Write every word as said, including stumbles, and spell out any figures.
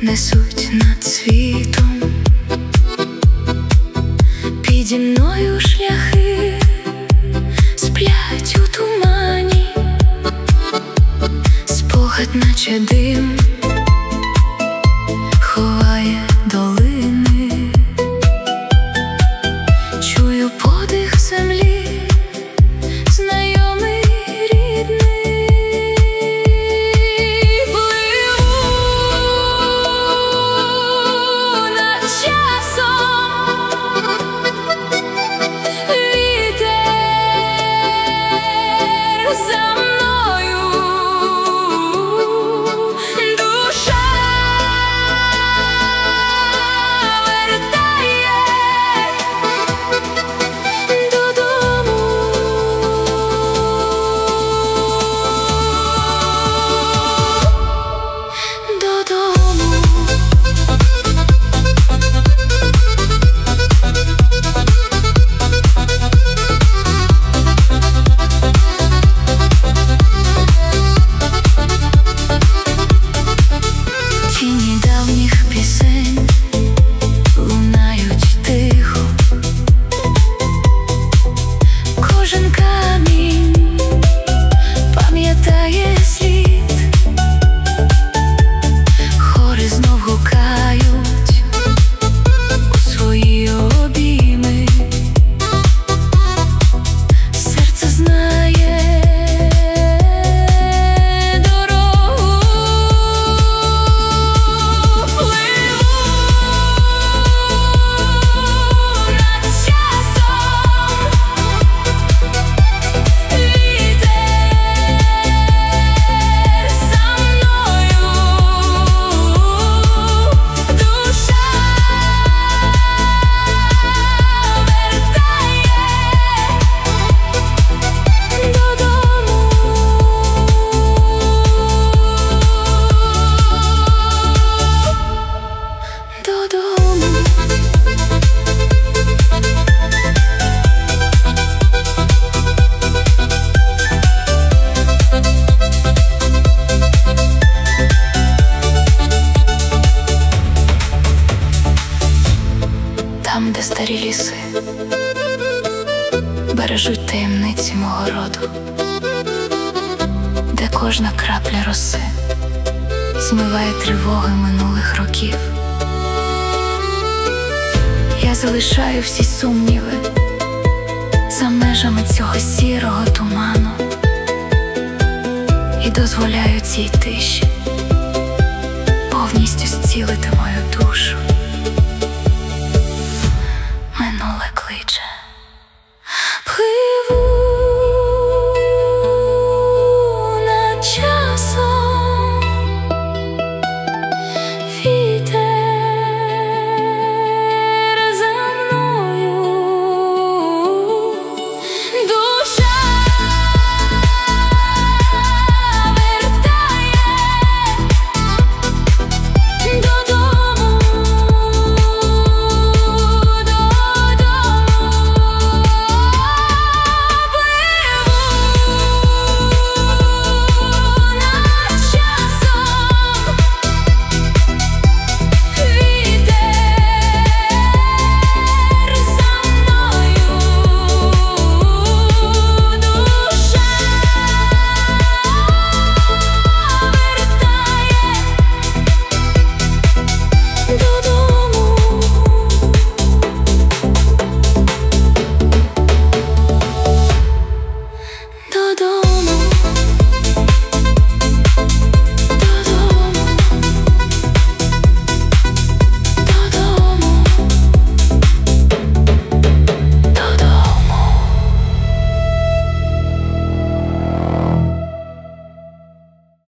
несуть над світом, піді мною шляхи сплять у тумані, спогад наче дим ховає долини, чую подих землі, знайомий, рідний. Пливу над часом, вітер за мною, душа вертає додому. Додому. Тіні давніх пісень лунають тихо, кожен камінь пам'ятає слід, хори знов гукають у свої обійми, серце знає дорогу. Пливу над часом, вітер за мною, душа вертає додому. Додому. Там, де старі ліси бережуть таємниці мого роду, де кожна крапля роси змиває тривоги минулих років. Я залишаю всі сумніви за межами цього сірого туману і дозволяю цій тиші повністю зцілити мою душу.